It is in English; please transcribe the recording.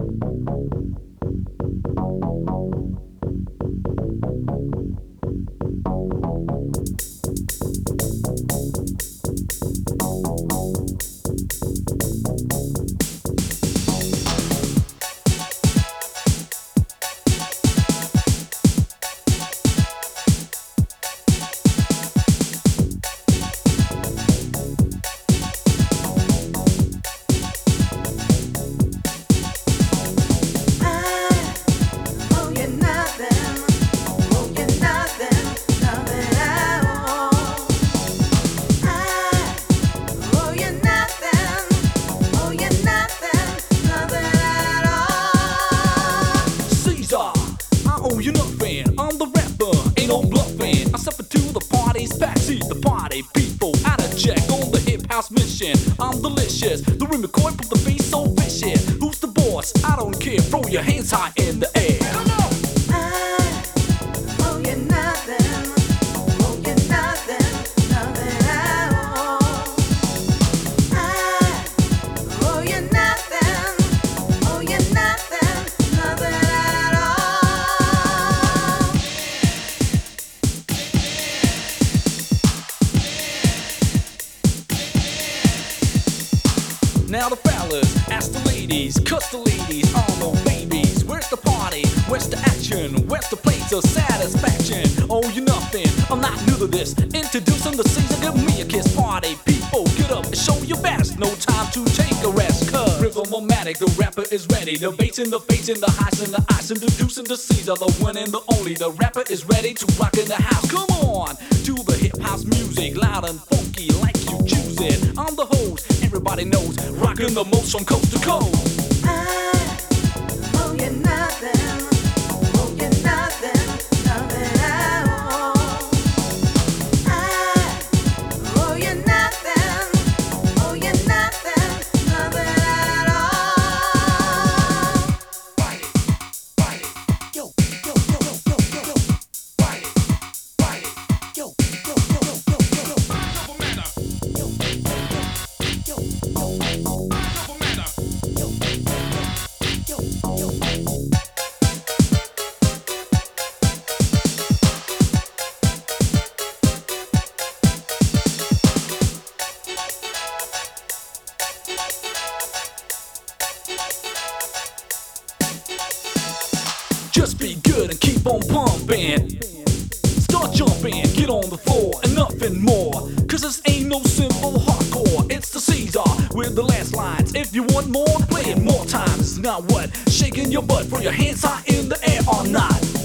I'm the rapper, ain't no bluffing. I step into the party's backseat, the party people out of check on the hip house mission. I'm delicious, the rim McCoy put the bass so vicious. Who's the boss? I don't care, throw your hands high in the air. Come on! Oh, you're nothing. Oh, you're nothing. Nothing at all. Oh, you're nothing. Oh, you're nothing. Nothing at all. Now the fellas, ask the ladies, cuss the ladies, all no babies. Where's the party? Where's the action? Where's the place of satisfaction? Oh, you're nothing, I'm not new to this. Introducing the season, give me a kiss. Party people, get up and show your best. No time to take a rest, cause Rhythm-O-Matic, the rapper is ready. The bass in the face and the highs and the ice. Introducing the Caesar, the one and the only. The rapper is ready to rock in the house. Come on, to the hip house music, loud and funky like you choose it. I'm the host, everybody knows, rocking the most from coast to coast. Oh, you're nothing. Oh, you're nothing. Nothing at all. Oh, you're nothing. Oh, you're nothing. Nothing at all. Bite it, yo, yo, yo, yo, yo, yo, yo. Bite it, yo, yo, yo, yo, yo, yo, yo. Yo, yo, yo, yo, yo. Just be good and keep on pumping. Start jumping, get on the floor and nothing more. Cause this ain't no simple hardcore. It's the Caesar with the last lines. If you want more, play it more times. It's not what? Shaking your butt, throw your hands high in the air or not.